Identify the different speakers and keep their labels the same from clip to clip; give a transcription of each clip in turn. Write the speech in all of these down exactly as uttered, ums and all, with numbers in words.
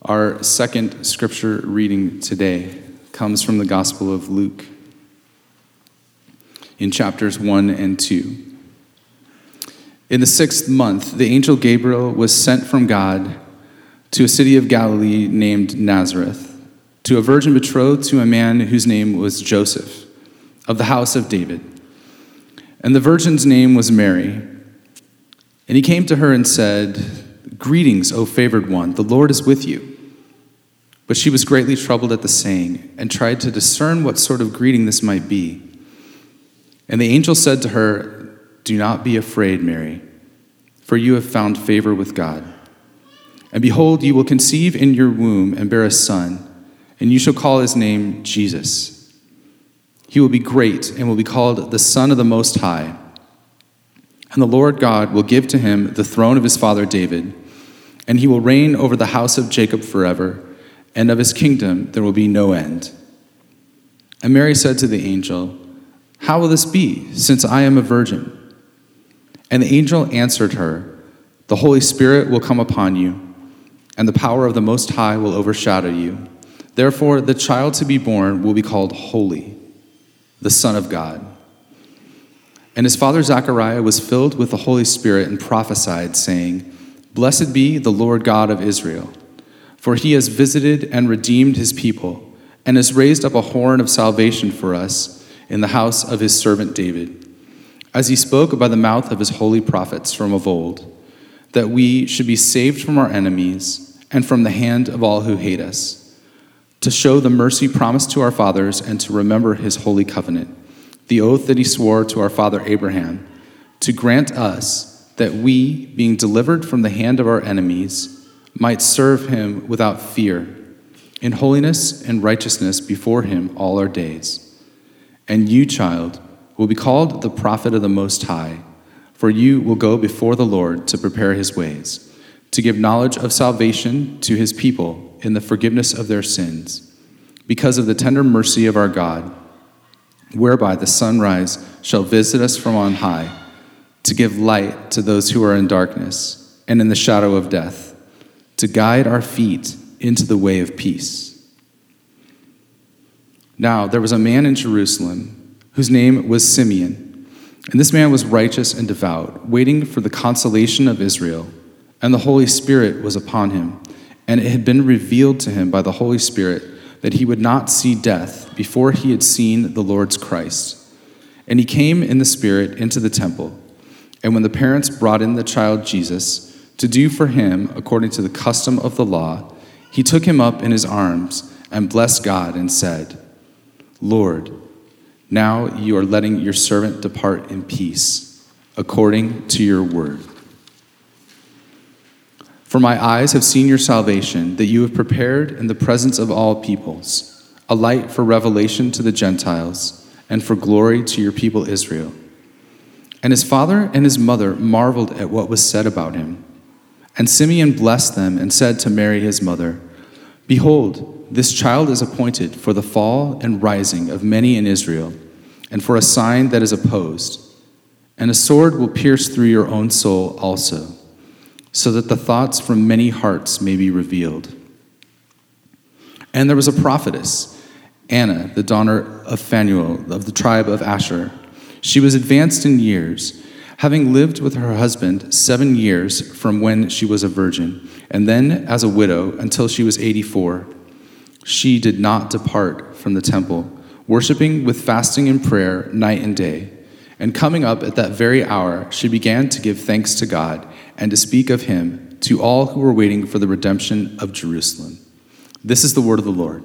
Speaker 1: Our second scripture reading today comes from the Gospel of Luke in chapters one and two. In the sixth month, the angel Gabriel was sent from God to a city of Galilee named Nazareth, to a virgin betrothed to a man whose name was Joseph, of the house of David. And the virgin's name was Mary. And he came to her and said, "Greetings, O favored one, the Lord is with you." But she was greatly troubled at the saying, and tried to discern what sort of greeting this might be. And the angel said to her, "Do not be afraid, Mary, for you have found favor with God. And behold, you will conceive in your womb and bear a son, and you shall call his name Jesus. He will be great and will be called the Son of the Most High. And the Lord God will give to him the throne of his father David, and he will reign over the house of Jacob forever, and of his kingdom there will be no end." And Mary said to the angel, "How will this be, since I am a virgin?" And the angel answered her, "The Holy Spirit will come upon you, and the power of the Most High will overshadow you. Therefore, the child to be born will be called Holy, the Son of God. And his father Zechariah was filled with the Holy Spirit and prophesied, saying, Blessed be the Lord God of Israel, for he has visited and redeemed his people, and has raised up a horn of salvation for us in the house of his servant David, as he spoke by the mouth of his holy prophets from of old, that we should be saved from our enemies and from the hand of all who hate us, to show the mercy promised to our fathers and to remember his holy covenant, the oath that he swore to our father Abraham, to grant us that we, being delivered from the hand of our enemies, might serve him without fear, in holiness and righteousness before him all our days. And you, child, will be called the prophet of the Most High, for you will go before the Lord to prepare his ways, to give knowledge of salvation to his people in the forgiveness of their sins, because of the tender mercy of our God, whereby the sunrise shall visit us from on high, to give light to those who are in darkness and in the shadow of death, to guide our feet into the way of peace. Now there was a man in Jerusalem whose name was Simeon, and this man was righteous and devout, waiting for the consolation of Israel, and the Holy Spirit was upon him, and it had been revealed to him by the Holy Spirit that he would not see death before he had seen the Lord's Christ. And he came in the Spirit into the temple. And when the parents brought in the child Jesus to do for him according to the custom of the law, he took him up in his arms and blessed God and said, Lord, now you are letting your servant depart in peace, according to your word. For my eyes have seen your salvation, that you have prepared in the presence of all peoples, a light for revelation to the Gentiles, and for glory to your people Israel. And his father and his mother marveled at what was said about him. And Simeon blessed them and said to Mary his mother, Behold, this child is appointed for the fall and rising of many in Israel, and for a sign that is opposed. And a sword will pierce through your own soul also, so that the thoughts from many hearts may be revealed. And there was a prophetess, Anna, the daughter of Phanuel of the tribe of Asher. She was advanced in years, having lived with her husband seven years from when she was a virgin, and then as a widow until she was eighty-four. She did not depart from the temple, worshiping with fasting and prayer night and day. And coming up at that very hour, she began to give thanks to God and to speak of him to all who were waiting for the redemption of Jerusalem. This is the word of the Lord.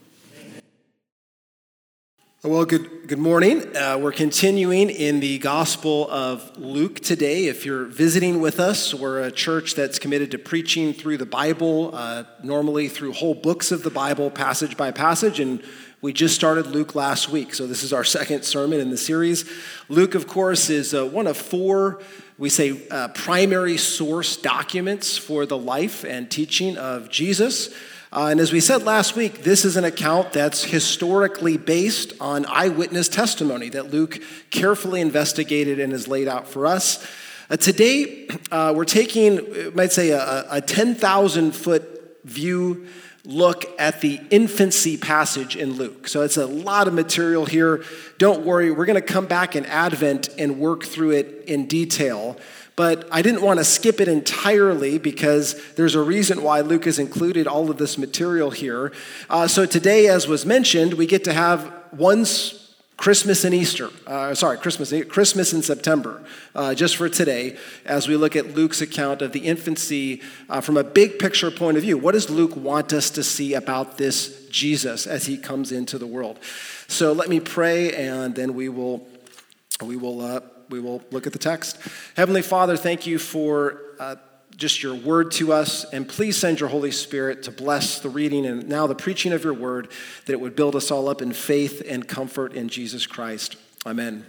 Speaker 2: Well, good good morning. Uh, we're continuing in the Gospel of Luke today. If you're visiting with us, we're a church that's committed to preaching through the Bible, uh, normally through whole books of the Bible, passage by passage, and we just started Luke last week, so this is our second sermon in the series. Luke, of course, is uh, one of four, we say, uh, primary source documents for the life and teaching of Jesus. Uh, and as we said last week, this is an account that's historically based on eyewitness testimony that Luke carefully investigated and has laid out for us. Uh, today, uh, we're taking, you might say, a, a ten thousand foot view, look at the infancy passage in Luke. So it's a lot of material here. Don't worry, we're going to come back in Advent and work through it in detail. But I didn't want to skip it entirely because there's a reason why Luke has included all of this material here. Uh, so today, as was mentioned, we get to have one's Christmas and Easter, uh, sorry, Christmas Christmas in September, uh, just for today, as we look at Luke's account of the infancy uh, from a big picture point of view. What does Luke want us to see about this Jesus as he comes into the world? So let me pray, and then we will we will uh, we will look at the text. Heavenly Father, thank you for uh, just your word to us, and please send your Holy Spirit to bless the reading and now the preaching of your word, that it would build us all up in faith and comfort in Jesus Christ. Amen.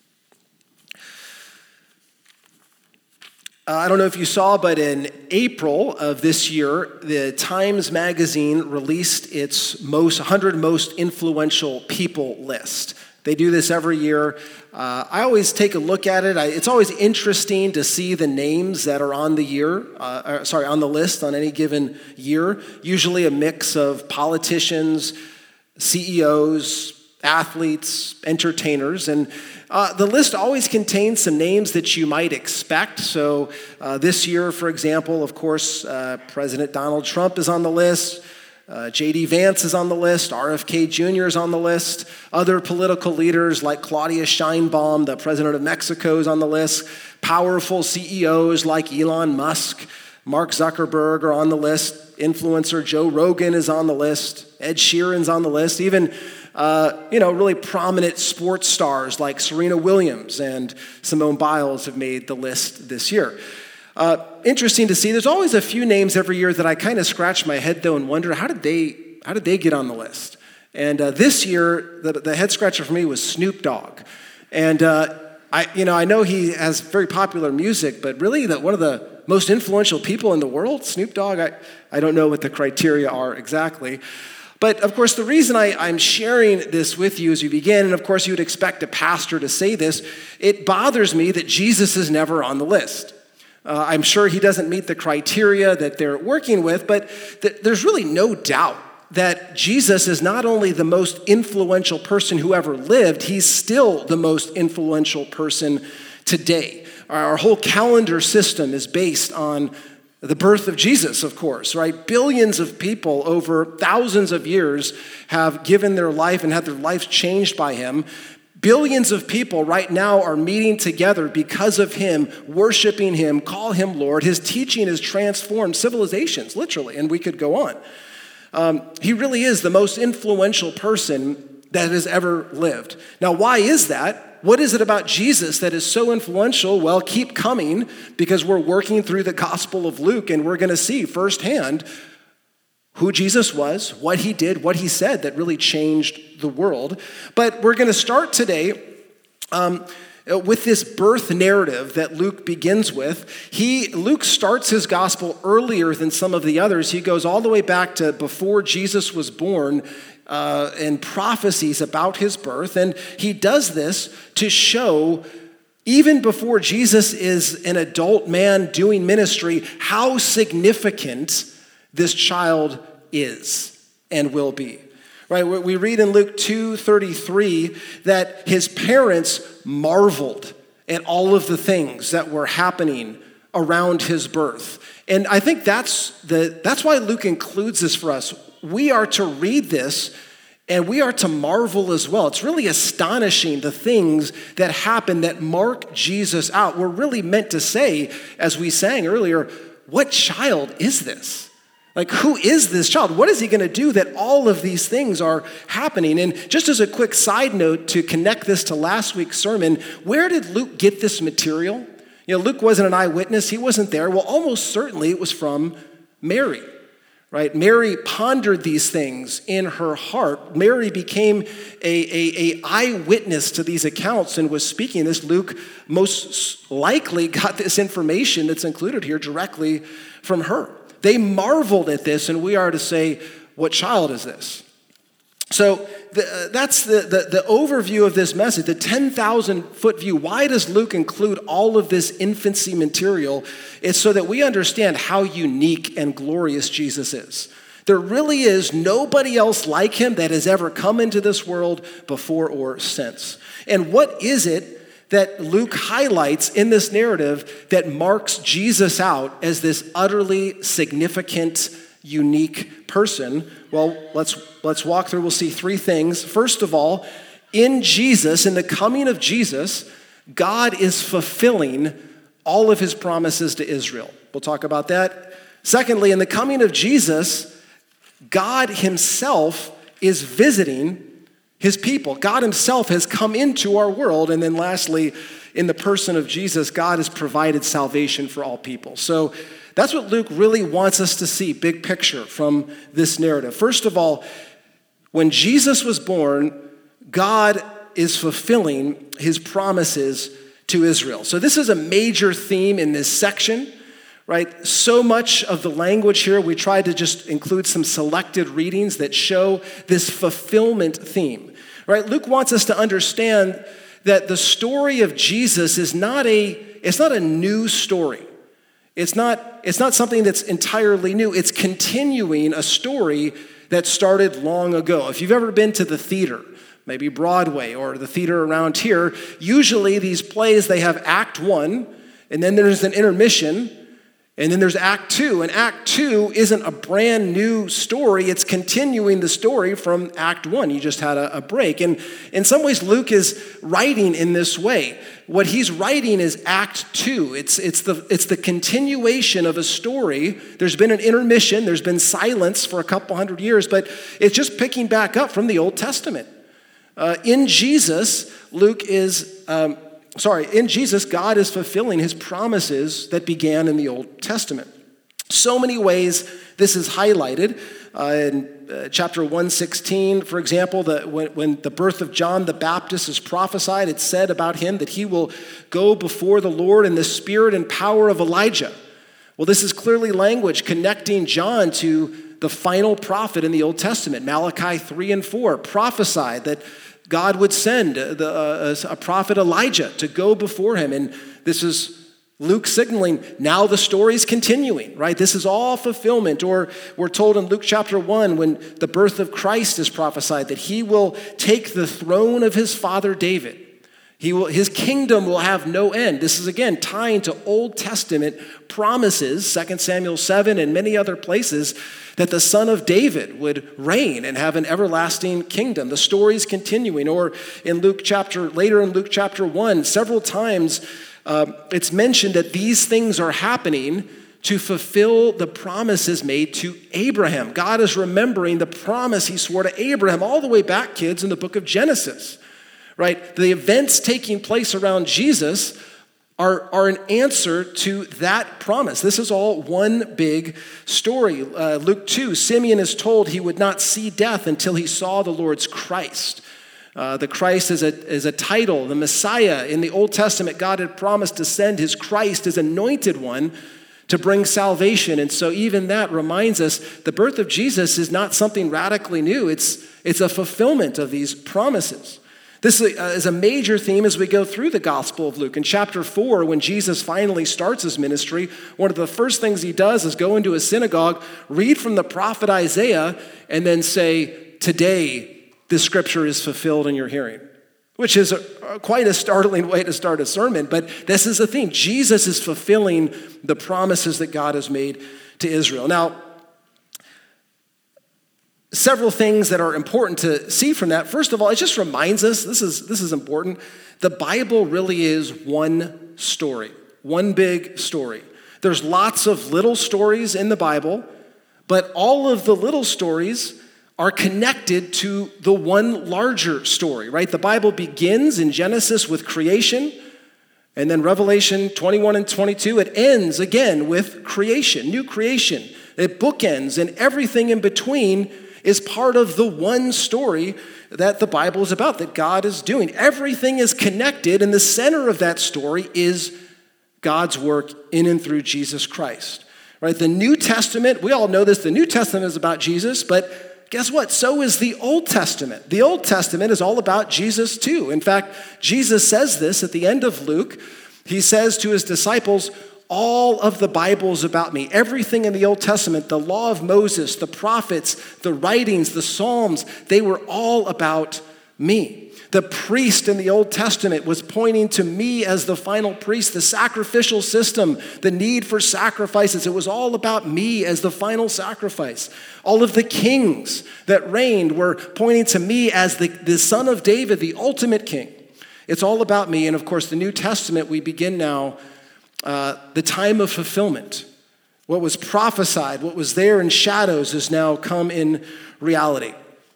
Speaker 2: Uh, I don't know if you saw, but in April of this year, the Times Magazine released its most one hundred most influential people list. They do this every year. Uh, I always take a look at it. I, it's always interesting to see the names that are on the year, uh, or, sorry, on the list on any given year. Usually a mix of politicians, C E Os, athletes, entertainers, and uh, the list always contains some names that you might expect. So uh, this year, for example, of course, uh, President Donald Trump is on the list. Uh, J D Vance is on the list. R F K Junior is on the list. Other political leaders like Claudia Sheinbaum, the president of Mexico, is on the list. Powerful C E Os like Elon Musk, Mark Zuckerberg are on the list. Influencer Joe Rogan is on the list. Ed Sheeran's on the list. Even, uh, you know, really prominent sports stars like Serena Williams and Simone Biles have made the list this year. Uh, interesting to see. There's always a few names every year that I kind of scratch my head though and wonder how did they how did they get on the list? And uh, this year, the, the head scratcher for me was Snoop Dogg. And uh, I, you know, I know he has very popular music, but really, the, one of the most influential people in the world, Snoop Dogg. I, I don't know what the criteria are exactly. But of course, the reason I, I'm sharing this with you as we begin, and of course, you would expect a pastor to say this, it bothers me that Jesus is never on the list. Uh, I'm sure he doesn't meet the criteria that they're working with, but th- there's really no doubt that Jesus is not only the most influential person who ever lived, he's still the most influential person today. Our whole calendar system is based on the birth of Jesus, of course, right? Billions of people over thousands of years have given their life and had their lives changed by him. Billions of people right now are meeting together because of him, worshiping him, call him Lord. His teaching has transformed civilizations, literally, and we could go on. Um, he really is the most influential person that has ever lived. Now, why is that? What is it about Jesus that is so influential? Well, keep coming, because we're working through the Gospel of Luke, and we're going to see firsthand who Jesus was, what he did, what he said that really changed the world. But we're going to start today um, with this birth narrative that Luke begins with. He Luke starts his gospel earlier than some of the others. He goes all the way back to before Jesus was born uh, and prophecies about his birth. And he does this to show, even before Jesus is an adult man doing ministry, how significant this child is and will be. Right? We read in Luke two thirty-three that his parents marveled at all of the things that were happening around his birth. And I think that's the that's why Luke includes this for us. We are to read this and we are to marvel as well. It's really astonishing, the things that happen that mark Jesus out. We're really meant to say, as we sang earlier, what child is this? Like, who is this child? What is he going to do that all of these things are happening? And just as a quick side note to connect this to last week's sermon, where did Luke get this material? You know, Luke wasn't an eyewitness. He wasn't there. Well, almost certainly it was from Mary, right? Mary pondered these things in her heart. Mary became a, a, a eyewitness to these accounts and was speaking this. Luke most likely got this information that's included here directly from her. They marveled at this, and we are to say, what child is this? So the, uh, that's the, the, the overview of this message, the ten thousand foot view. Why does Luke include all of this infancy material? It's so that we understand how unique and glorious Jesus is. There really is nobody else like him that has ever come into this world before or since. And what is it that Luke highlights in this narrative that marks Jesus out as this utterly significant, unique person? Well, let's let's walk through. We'll see three things. First of all, in Jesus, in the coming of Jesus, God is fulfilling all of his promises to Israel. We'll talk about that. Secondly, in the coming of Jesus, God himself is visiting his people. God himself has come into our world. And then lastly, in the person of Jesus, God has provided salvation for all people. So that's what Luke really wants us to see, big picture from this narrative. First of all, when Jesus was born, God is fulfilling his promises to Israel. So this is a major theme in this section, right? So much of the language here, we tried to just include some selected readings that show this fulfillment theme, right? Luke wants us to understand that the story of Jesus is not a, it's not a new story. It's not, it's not something that's entirely new. It's continuing a story that started long ago. If you've ever been to the theater, maybe Broadway or the theater around here, usually these plays, they have act one, and then there's an intermission, and then there's act two. And act two isn't a brand new story. It's continuing the story from act one. You just had a, a break. And in some ways, Luke is writing in this way. What he's writing is act two. It's, it's, the, it's the continuation of a story. There's been an intermission. There's been silence for a couple hundred years, but it's just picking back up from the Old Testament. Uh, in Jesus, Luke is... Um, Sorry, in Jesus, God is fulfilling his promises that began in the Old Testament. So many ways this is highlighted. Uh, in uh, chapter one sixteen, for example, the, when, when the birth of John the Baptist is prophesied, it's said about him that he will go before the Lord in the spirit and power of Elijah. Well, this is clearly language connecting John to the final prophet in the Old Testament. Malachi three and four prophesied that God would send the, uh, a prophet Elijah to go before him. And this is Luke signaling, now the story's continuing, right? This is all fulfillment. Or we're told in Luke chapter one, when the birth of Christ is prophesied, that he will take the throne of his father David. He will, his kingdom will have no end. This is, again, tying to Old Testament promises, Second Samuel seven and many other places, that the son of David would reign and have an everlasting kingdom. The story's continuing. Or in Luke chapter, later in Luke chapter one, several times uh, it's mentioned that these things are happening to fulfill the promises made to Abraham. God is remembering the promise he swore to Abraham all the way back, kids, in the book of Genesis. Right? The events taking place around Jesus are, are an answer to that promise. This is all one big story. Uh, Luke two, Simeon is told he would not see death until he saw the Lord's Christ. Uh, the Christ is a, is a title, the Messiah. In the Old Testament, God had promised to send his Christ, his anointed one, to bring salvation. And so even that reminds us the birth of Jesus is not something radically new. It's, it's a fulfillment of these promises. This is a major theme as we go through the Gospel of Luke. In chapter four, when Jesus finally starts his ministry, one of the first things he does is go into a synagogue, read from the prophet Isaiah, and then say, today, this scripture is fulfilled in your hearing, which is a, quite a startling way to start a sermon. But this is the theme. Jesus is fulfilling the promises that God has made to Israel. Now, several things that are important to see from that. First of all, it just reminds us, this is, this is important, the Bible really is one story, one big story. There's lots of little stories in the Bible, but all of the little stories are connected to the one larger story, right? The Bible begins in Genesis with creation, and then Revelation twenty-one and twenty-two, it ends again with creation, new creation. It bookends, and everything in between is part of the one story that the Bible is about, that God is doing. Everything is connected, and the center of that story is God's work in and through Jesus Christ. Right? The New Testament, we all know this, the New Testament is about Jesus, but guess what? So is the Old Testament. The Old Testament is all about Jesus too. In fact, Jesus says this at the end of Luke. He says to his disciples, all of the Bible is about me. Everything in the Old Testament, the law of Moses, the prophets, the writings, the Psalms, they were all about me. The priest in the Old Testament was pointing to me as the final priest, the sacrificial system, the need for sacrifices. It was all about me as the final sacrifice. All of the kings that reigned were pointing to me as the, the son of David, the ultimate king. It's all about me. And of course, the New Testament, we begin now uh, the time of fulfillment. What was prophesied, what was there in shadows has now come in reality.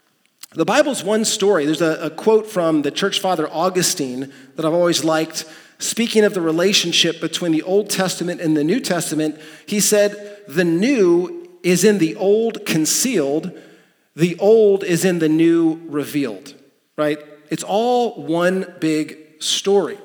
Speaker 2: The Bible's one story. There's a, a quote from the church father Augustine that I've always liked. Speaking of the relationship between the Old Testament and the New Testament, he said, the new is in the old concealed, the old is in the new revealed, right? It's all one big story.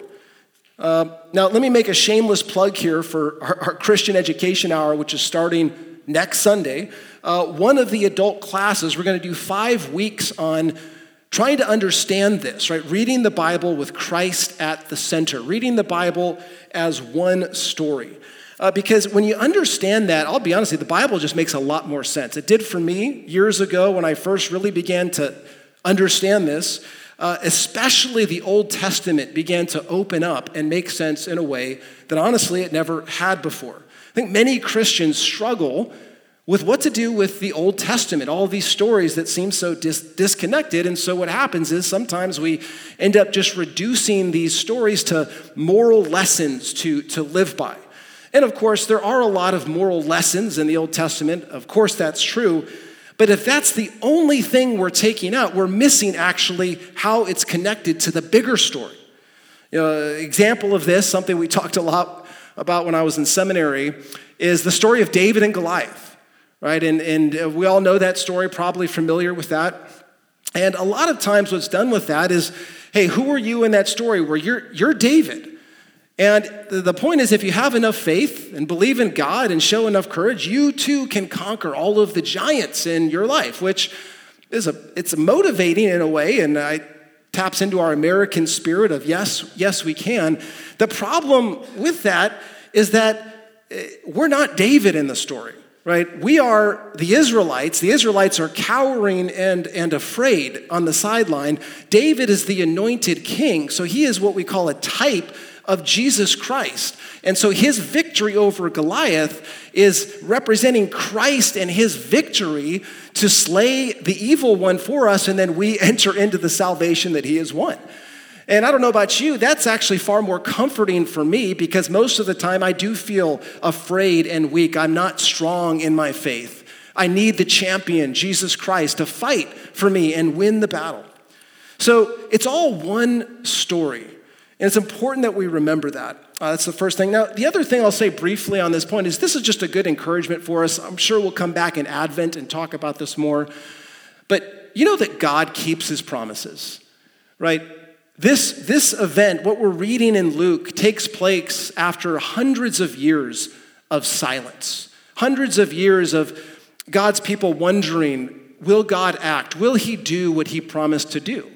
Speaker 2: Uh, now, let me make a shameless plug here for our, our Christian Education Hour, which is starting next Sunday. Uh, one of the adult classes, we're going to do five weeks on trying to understand this, right? Reading the Bible with Christ at the center, reading the Bible as one story. Uh, because when you understand that, I'll be honest with you, the Bible just makes a lot more sense. It did for me years ago when I first really began to understand this, uh, especially the Old Testament began to open up and make sense in a way that honestly it never had before. I think many Christians struggle with what to do with the Old Testament, all these stories that seem so dis- disconnected. And so what happens is sometimes we end up just reducing these stories to moral lessons to, to live by. And of course, there are a lot of moral lessons in the Old Testament. Of course, that's true. But if that's the only thing we're taking out, we're missing actually how it's connected to the bigger story. You know, example of this, something we talked a lot about when I was in seminary, is the story of David and Goliath. Right, and, and we all know that story, probably familiar with that. And a lot of times what's done with that is, hey, who are you in that story where you're, you're David? And the point is, if you have enough faith and believe in God and show enough courage, you too can conquer all of the giants in your life, which is a, it's motivating in a way, and it taps into our American spirit of yes, yes, we can. The problem with that is that we're not David in the story. Right? We are the Israelites. The Israelites are cowering and, and afraid on the sideline. David is the anointed king, so he is what we call a type of Jesus Christ. And so his victory over Goliath is representing Christ and his victory to slay the evil one for us, and then we enter into the salvation that he has won. And I don't know about you, that's actually far more comforting for me because most of the time I do feel afraid and weak. I'm not strong in my faith. I need the champion, Jesus Christ, to fight for me and win the battle. So it's all one story. And it's important that we remember that. Uh, that's the first thing. Now, the other thing I'll say briefly on this point is this is just a good encouragement for us. I'm sure we'll come back in Advent and talk about this more. But you know that God keeps his promises, right? This, this event, what we're reading in Luke, takes place after hundreds of years of silence, hundreds of years of God's people wondering, will God act? Will he do what he promised to do?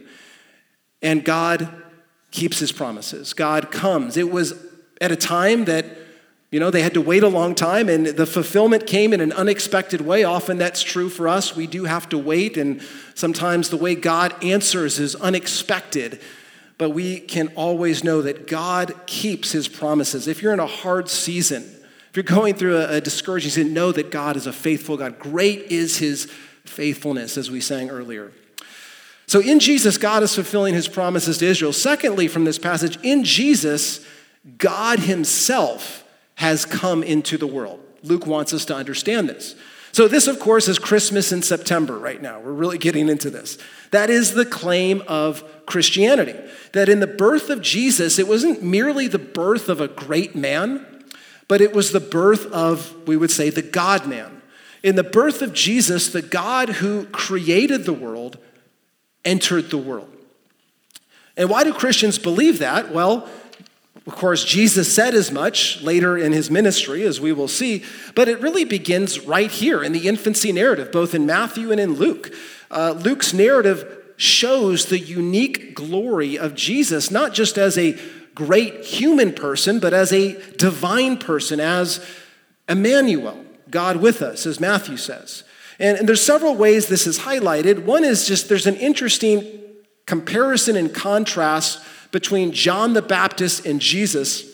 Speaker 2: And God keeps his promises. God comes. It was at a time that, you know, they had to wait a long time, and the fulfillment came in an unexpected way. Often that's true for us. We do have to wait, and sometimes the way God answers is unexpected. But we can always know that God keeps his promises. If you're in a hard season, if you're going through a, a discouraging season, know that God is a faithful God. Great is his faithfulness, as we sang earlier. So in Jesus, God is fulfilling his promises to Israel. Secondly, from this passage, in Jesus, God himself has come into the world. Luke wants us to understand this. So this, of course, is Christmas in September right now. We're really getting into this. That is the claim of Christianity, that in the birth of Jesus, it wasn't merely the birth of a great man, but it was the birth of, we would say, the God-man. In the birth of Jesus, the God who created the world entered the world. And why do Christians believe that? Well, Of course, Jesus said as much later in his ministry, as we will see, but it really begins right here in the infancy narrative, both in Matthew and in Luke. Uh, Luke's narrative shows the unique glory of Jesus, not just as a great human person, but as a divine person, as Emmanuel, God with us, as Matthew says. And, and there's several ways this is highlighted. One is just there's an interesting comparison and contrast between John the Baptist and Jesus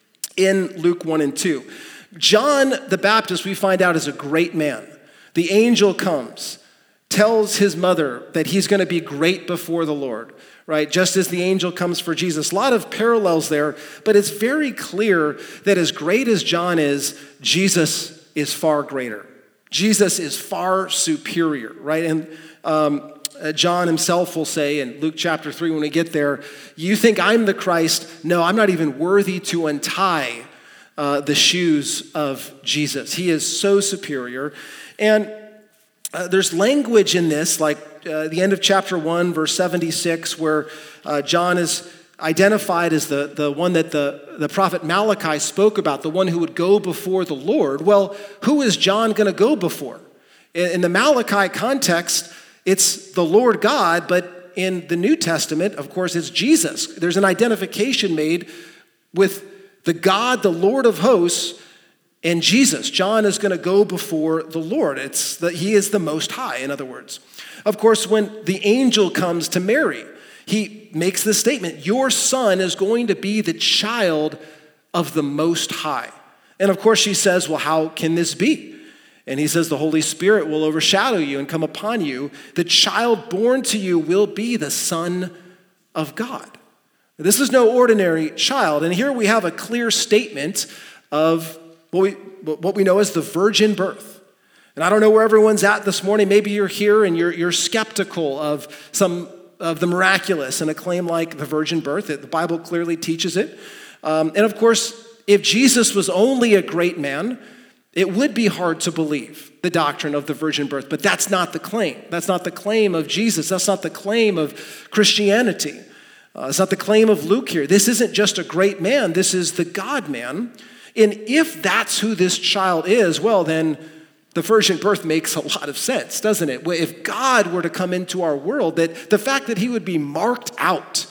Speaker 2: in Luke one and two. John the Baptist, we find out, is a great man. The angel comes, tells his mother that he's going to be great before the Lord, right? Just as the angel comes for Jesus. A lot of parallels there, but it's very clear that as great as John is, Jesus is far greater. Jesus is far superior, right? And um, Uh, John himself will say in Luke chapter three, when we get there, you think I'm the Christ? No, I'm not even worthy to untie uh, the shoes of Jesus. He is so superior. And uh, there's language in this, like uh, the end of chapter one, verse seventy-six, where uh, John is identified as the, the one that the, the prophet Malachi spoke about, the one who would go before the Lord. Well, who is John going to go before? In, in the Malachi context, it's the Lord God, but in the New Testament, of course, it's Jesus. There's an identification made with the God, the Lord of hosts, and Jesus. John is going to go before the Lord. It's the, he is the Most High, in other words. Of course, when the angel comes to Mary, he makes this statement, your son is going to be the child of the Most High. And of course, she says, well, how can this be? And he says, the Holy Spirit will overshadow you and come upon you. The child born to you will be the Son of God. This is no ordinary child. And here we have a clear statement of what we, what we know as the virgin birth. And I don't know where everyone's at this morning. Maybe you're here and you're, you're skeptical of some of the miraculous and a claim like the virgin birth. The Bible clearly teaches it. Um, and of course, if Jesus was only a great man, it would be hard to believe the doctrine of the virgin birth, but that's not the claim. That's not the claim of Jesus. That's not the claim of Christianity. Uh, it's not the claim of Luke here. This isn't just a great man. This is the God-man. And if that's who this child is, well, then the virgin birth makes a lot of sense, doesn't it? If God were to come into our world, that the fact that he would be marked out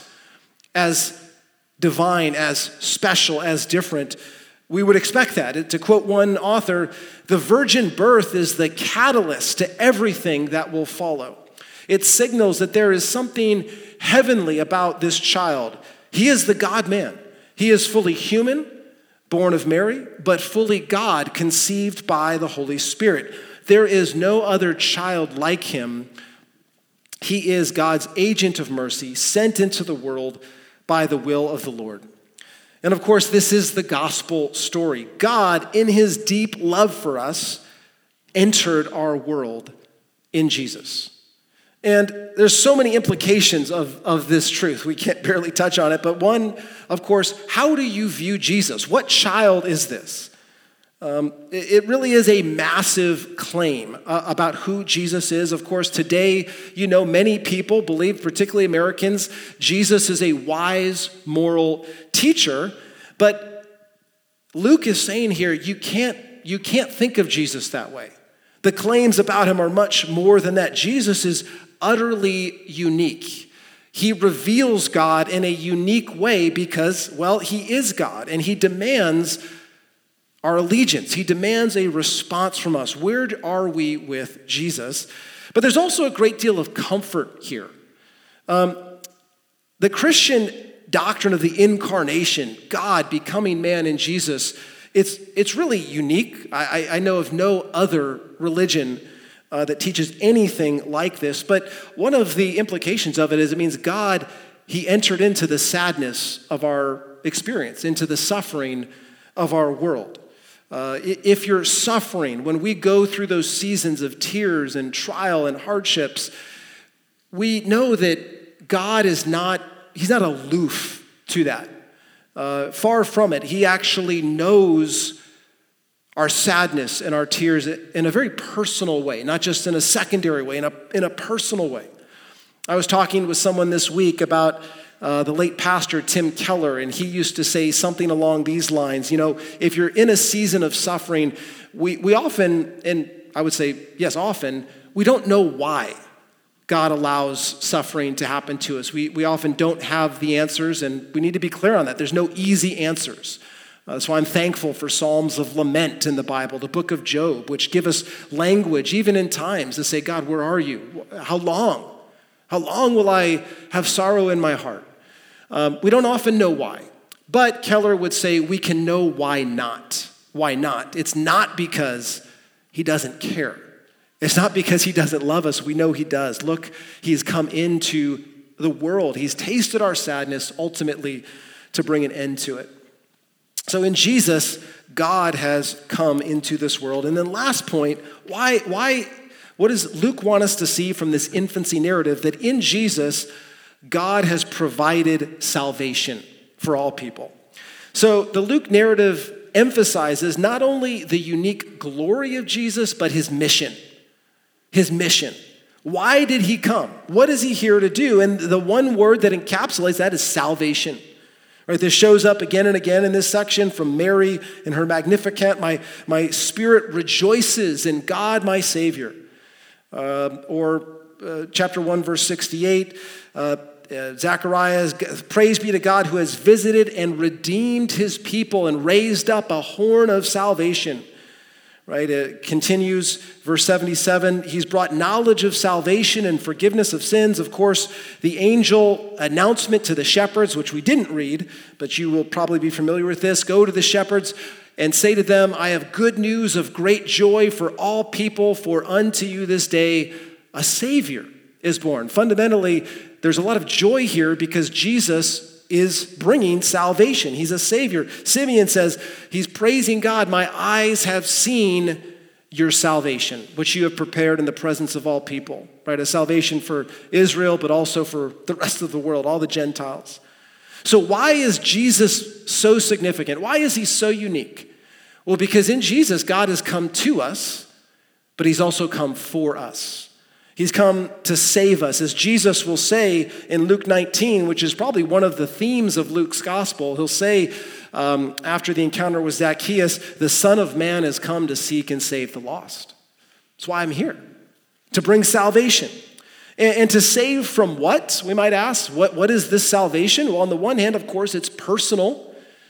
Speaker 2: as divine, as special, as different, we would expect that. To quote one author, the virgin birth is the catalyst to everything that will follow. It signals that there is something heavenly about this child. He is the God-man. He is fully human, born of Mary, but fully God, conceived by the Holy Spirit. There is no other child like him. He is God's agent of mercy, sent into the world by the will of the Lord. And of course, this is the gospel story. God, in his deep love for us, entered our world in Jesus. And there's so many implications of, of this truth. We can't barely touch on it. But one, of course, how do you view Jesus? What child is this? Um, it really is a massive claim uh, about who Jesus is. Of course, today, you know, many people believe, particularly Americans, Jesus is a wise, moral teacher. But Luke is saying here, you can't, you can't think of Jesus that way. The claims about him are much more than that. Jesus is utterly unique. He reveals God in a unique way because, well, he is God, and he demands our allegiance. He demands a response from us. Where are we with Jesus? But there's also a great deal of comfort here. Um, the Christian doctrine of the incarnation, God becoming man in Jesus, it's, it's really unique. I, I know of no other religion uh, that teaches anything like this. But one of the implications of it is it means God, he entered into the sadness of our experience, into the suffering of our world. Uh, if you're suffering, when we go through those seasons of tears and trial and hardships, we know that God is not, he's not aloof to that. Uh, far from it. He actually knows our sadness and our tears in a very personal way, not just in a secondary way, in a, in a personal way. I was talking with someone this week about uh, the late pastor Tim Keller, and he used to say something along these lines. You know, if you're in a season of suffering, we, we often, and I would say, yes, often, we don't know why God allows suffering to happen to us. We, we often don't have the answers, and we need to be clear on that. There's no easy answers. Uh, that's why I'm thankful for Psalms of lament in the Bible, the book of Job, which give us language, even in times, to say, God, where are you? How long? How long will I have sorrow in my heart? Um, we don't often know why. But Keller would say we can know why not. Why not? It's not because he doesn't care. It's not because he doesn't love us. We know he does. Look, he's come into the world. He's tasted our sadness ultimately to bring an end to it. So in Jesus, God has come into this world. And then last point, why, why, what does Luke want us to see from this infancy narrative? That in Jesus, God has provided salvation for all people. So the Luke narrative emphasizes not only the unique glory of Jesus, but his mission. His mission. Why did he come? What is he here to do? And the one word that encapsulates that is salvation. Right, this shows up again and again in this section from Mary in her Magnificat. My, my spirit rejoices in God, my Savior. Uh, or uh, chapter one, verse sixty-eight, uh, uh, Zechariah, praise be to God who has visited and redeemed his people and raised up a horn of salvation. Right, it continues, verse seventy-seven, he's brought knowledge of salvation and forgiveness of sins. Of course, the angel announcement to the shepherds, which we didn't read, but you will probably be familiar with this. Go to the shepherds and say to them, I have good news of great joy for all people, for unto you this day a Savior is born. Fundamentally, there's a lot of joy here because Jesus is bringing salvation. He's a Savior. Simeon says, he's praising God. My eyes have seen your salvation, which you have prepared in the presence of all people. Right? A salvation for Israel, but also for the rest of the world, all the Gentiles. So why is Jesus so significant? Why is he so unique? Well, because in Jesus, God has come to us, but he's also come for us. He's come to save us. As Jesus will say in Luke nineteen, which is probably one of the themes of Luke's gospel, he'll say um, after the encounter with Zacchaeus, the Son of Man has come to seek and save the lost. That's why I'm here, to bring salvation. And, and to save from what, we might ask? What, what is this salvation? Well, on the one hand, of course, it's personal.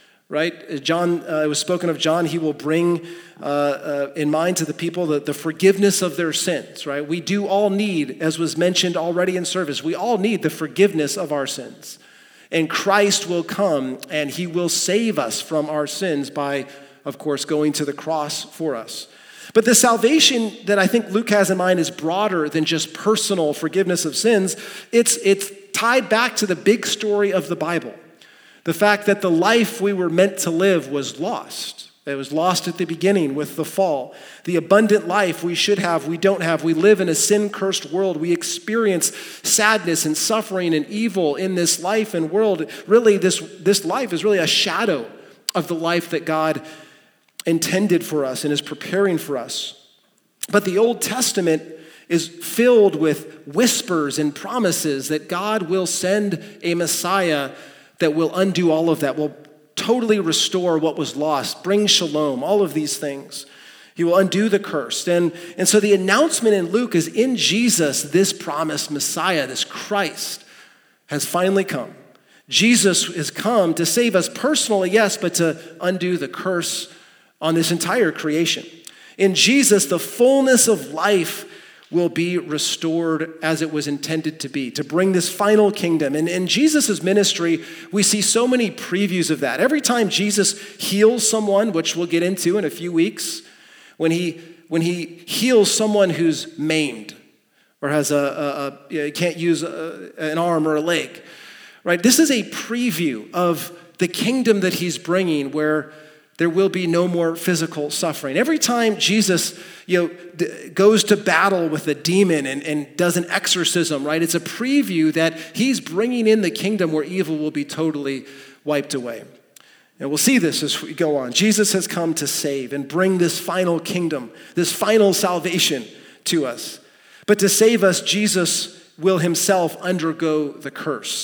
Speaker 2: Right? John, uh, it was spoken of John, he will bring uh, uh, in mind to the people the, the forgiveness of their sins, right? We do all need, as was mentioned already in service, we all need the forgiveness of our sins. And Christ will come and he will save us from our sins by, of course, going to the cross for us. But the salvation that I think Luke has in mind is broader than just personal forgiveness of sins. It's, it's tied back to the big story of the Bible. The fact that the life we were meant to live was lost. It was lost at the beginning with the fall. The abundant life we should have, we don't have. We live in a sin-cursed world. We experience sadness and suffering and evil in this life and world. Really, this, this life is really a shadow of the life that God intended for us and is preparing for us. But the Old Testament is filled with whispers and promises that God will send a Messiah that will undo all of that, will totally restore what was lost, bring shalom, all of these things. He will undo the curse. And, and so the announcement in Luke is in Jesus, this promised Messiah, this Christ, has finally come. Jesus has come to save us personally, yes, but to undo the curse on this entire creation. In Jesus, the fullness of life will be restored as it was intended to be, to bring this final kingdom. And in Jesus' ministry, we see so many previews of that. Every time Jesus heals someone, which we'll get into in a few weeks, when he, when he heals someone who's maimed or has a, a, a you know, can't use a, an arm or a leg, right? This is a preview of the kingdom that he's bringing where there will be no more physical suffering. Every time Jesus, you know, d- goes to battle with a demon and, and does an exorcism, right? It's a preview that he's bringing in the kingdom where evil will be totally wiped away. And we'll see this as we go on. Jesus has come to save and bring this final kingdom, this final salvation to us. But to save us, Jesus will himself undergo the curse.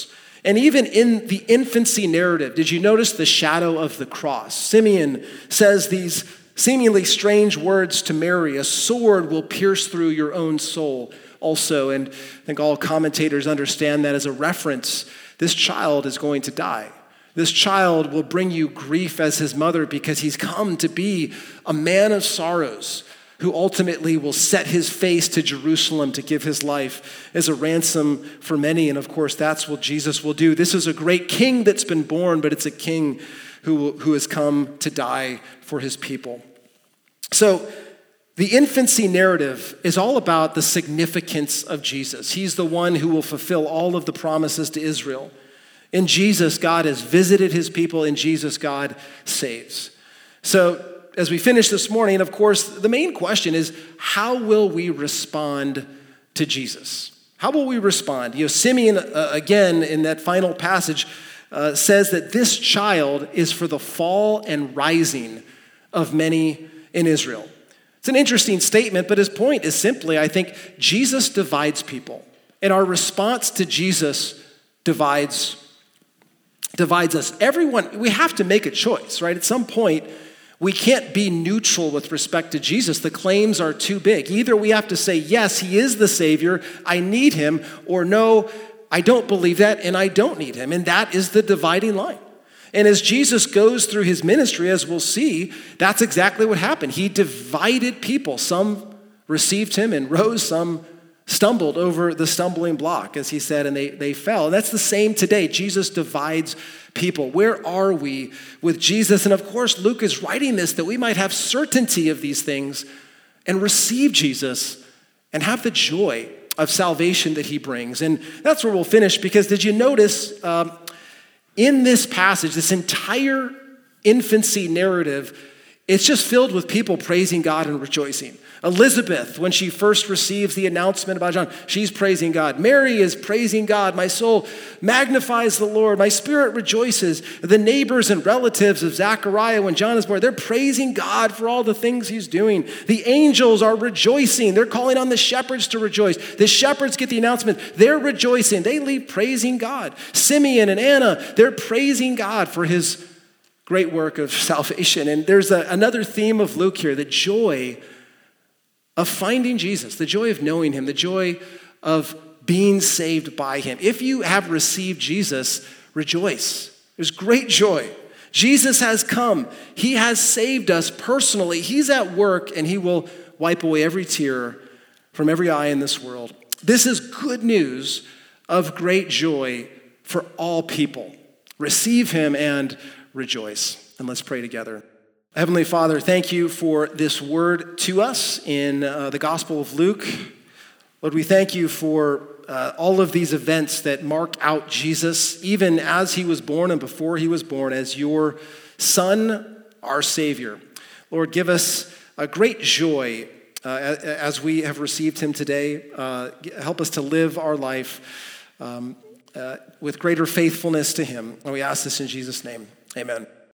Speaker 2: And even in the infancy narrative, did you notice the shadow of the cross? Simeon says these seemingly strange words to Mary, a sword will pierce through your own soul also. And I think all commentators understand that as a reference. This child is going to die. This child will bring you grief as his mother because he's come to be a man of sorrows who ultimately will set his face to Jerusalem to give his life as a ransom for many. And of course, that's what Jesus will do. This is a great king that's been born, but it's a king who, will, who has come to die for his people. So the infancy narrative is all about the significance of Jesus. He's the one who will fulfill all of the promises to Israel. In Jesus, God has visited his people. In Jesus, God saves. So as we finish this morning, of course, the main question is, how will we respond to Jesus? How will we respond? You know, Simeon, uh, again, in that final passage, uh, says that this child is for the fall and rising of many in Israel. It's an interesting statement, but his point is simply, I think, Jesus divides people. And our response to Jesus divides divides us. Everyone, we have to make a choice, right? At some point, we can't be neutral with respect to Jesus. The claims are too big. Either we have to say, yes, he is the Savior, I need him, or no, I don't believe that, and I don't need him. And that is the dividing line. And as Jesus goes through his ministry, as we'll see, that's exactly what happened. He divided people. Some received him and rose, some stumbled over the stumbling block, as he said, and they, they fell. And that's the same today. Jesus divides people. Where are we with Jesus? And of course, Luke is writing this that we might have certainty of these things and receive Jesus and have the joy of salvation that he brings. And that's where we'll finish, because did you notice um, in this passage, this entire infancy narrative, it's just filled with people praising God and rejoicing. Elizabeth, when she first receives the announcement about John, she's praising God. Mary is praising God. My soul magnifies the Lord. My spirit rejoices. The neighbors and relatives of Zechariah, when John is born, they're praising God for all the things he's doing. The angels are rejoicing. They're calling on the shepherds to rejoice. The shepherds get the announcement. They're rejoicing. They leave praising God. Simeon and Anna, they're praising God for his great work of salvation. And there's a, another theme of Luke here, the joy of finding Jesus, the joy of knowing him, the joy of being saved by him. If you have received Jesus, rejoice. There's great joy. Jesus has come. He has saved us personally. He's at work, and he will wipe away every tear from every eye in this world. This is good news of great joy for all people. Receive him and rejoice. And let's pray together. Heavenly Father, thank you for this word to us in uh, the Gospel of Luke. Lord, we thank you for uh, all of these events that mark out Jesus, even as he was born and before he was born, as your Son, our Savior. Lord, give us a great joy uh, as we have received him today. Uh, help us to live our life um, uh, with greater faithfulness to him. And we ask this in Jesus' name. Amen.